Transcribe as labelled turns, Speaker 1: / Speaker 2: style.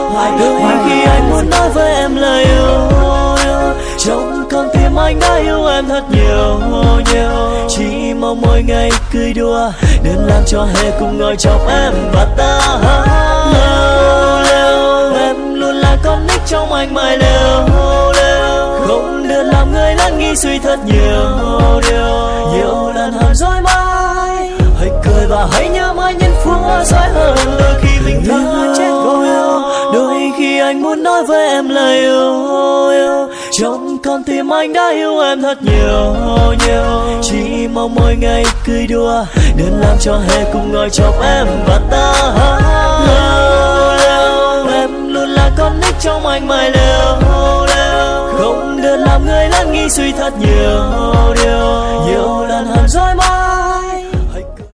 Speaker 1: đôi khi anh muốn nói với em lời yêu, trong con tim anh đã yêu em thật nhiều. Chỉ mong mỗi ngày cười đùa đừng làm cho hè cùng ngồi chọc em và ta. Em luôn là con nít trong anh mãi lêu, không được làm người lắng nghĩ suy thật nhiều điều. Nhiều lần hờn dối mãi, hãy cười và hãy nhớ mãi những phút dối hơn đôi khi mình thơ chết vô yêu. Đôi khi anh muốn nói với em lời yêu, trong con tim anh đã yêu em thật nhiều. Chỉ mong mỗi ngày cười đùa đừng làm cho hè cùng ngồi chọc em và ta. Em luôn là con nít trong anh mãi lêu, không được làm người lắng nghĩ suy thật nhiều điều. Nhiều lần hờn dối mãi,